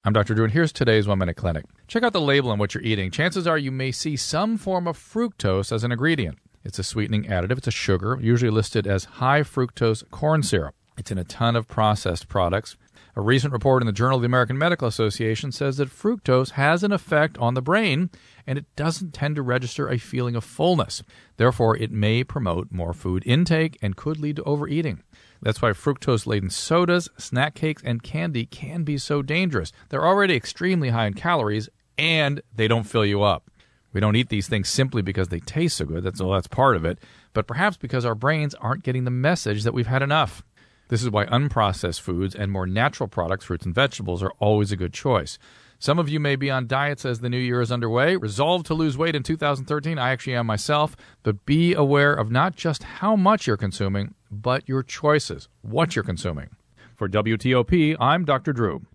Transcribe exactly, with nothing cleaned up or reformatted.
I'm Doctor Drew, and here's today's One Minute Clinic. Check out the label on what you're eating. Chances are you may see some form of fructose as an ingredient. It's a sweetening additive. It's a sugar, usually listed as high fructose corn syrup. It's in a ton of processed products. A recent report in the Journal of the American Medical Association says that fructose has an effect on the brain, and it doesn't tend to register a feeling of fullness. Therefore, it may promote more food intake and could lead to overeating. That's why fructose-laden sodas, snack cakes, and candy can be so dangerous. They're already extremely high in calories, and they don't fill you up. We don't eat these things simply because they taste so good. That's, well, that's part of it. But perhaps because our brains aren't getting the message that we've had enough. This is why unprocessed foods and more natural products, fruits and vegetables, are always a good choice. Some of you may be on diets as the new year is underway, resolved to lose weight in two thousand thirteen. I actually am myself. But be aware of not just how much you're consuming, but your choices, what you're consuming. For W T O P, I'm Doctor Drew.